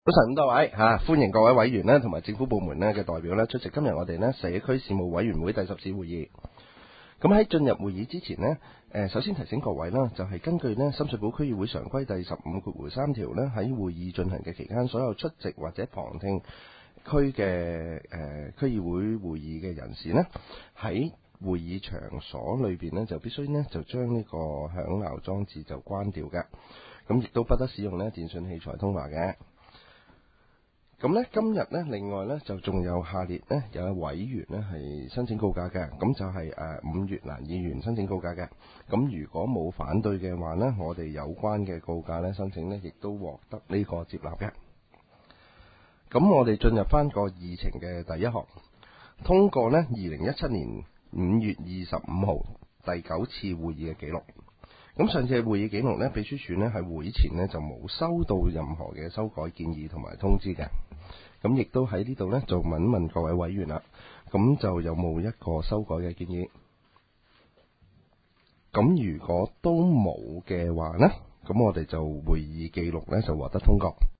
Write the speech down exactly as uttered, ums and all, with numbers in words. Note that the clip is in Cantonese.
早晨，各位吓，歡迎各位委員咧，同埋政府部門咧嘅代表咧出席今日我哋咧社區事務委員會第十次會議。咁喺進入會議之前呢，誒，首先提醒各位啦，就係根據咧深水埗區議會常規第十五括弧三條咧，喺會議進行嘅期間，所有出席或者旁聽區嘅誒區議會會議嘅人士呢，喺會議場所裏邊呢，就必須呢就將呢個響鬧裝置就關掉嘅，咁亦都不得使用呢電訊器材通話嘅。咁呢，今日呢，另外呢，就仲有下列呢，有委員呢係申請告假嘅，咁就係誒伍月蘭議員申請告假嘅。咁如果冇反對嘅話呢，我哋有關嘅告假呢申請呢，亦都獲得呢個接納嘅。咁我哋進入翻個議程嘅第一項，通過呢二零一七年五月二十五號第九次會議嘅記錄。咁上次嘅會議記錄呢，秘書處呢喺會前呢就冇收到任何嘅修改建議同埋通知嘅。咁亦都喺呢度呢，就問問各位委員啦。咁就有冇一個修改嘅建議？咁如果都冇嘅話呢，咁我哋就會議記錄呢就獲得通過。